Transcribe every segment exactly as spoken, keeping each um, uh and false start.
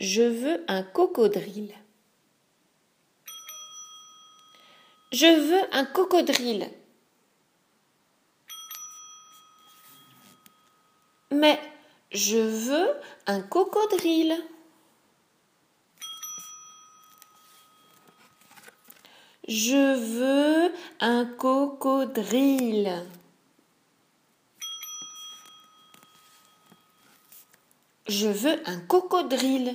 Je veux un cocodrille. Je veux un cocodrille. Mais je veux un cocodrille. Je veux un cocodrille. Je veux un cocodrille.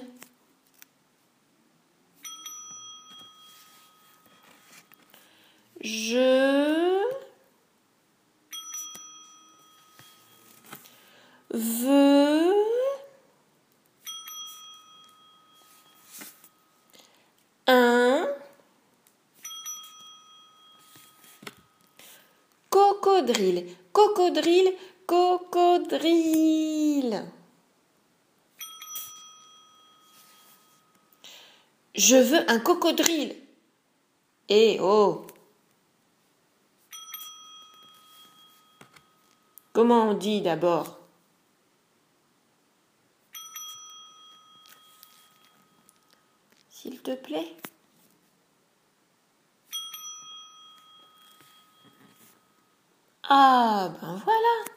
Je veux un cocodrille. Cocodrille, cocodrille. Je veux un cocodrille. Eh oh! Comment on dit d'abord? S'il te plaît. Ah, ben voilà.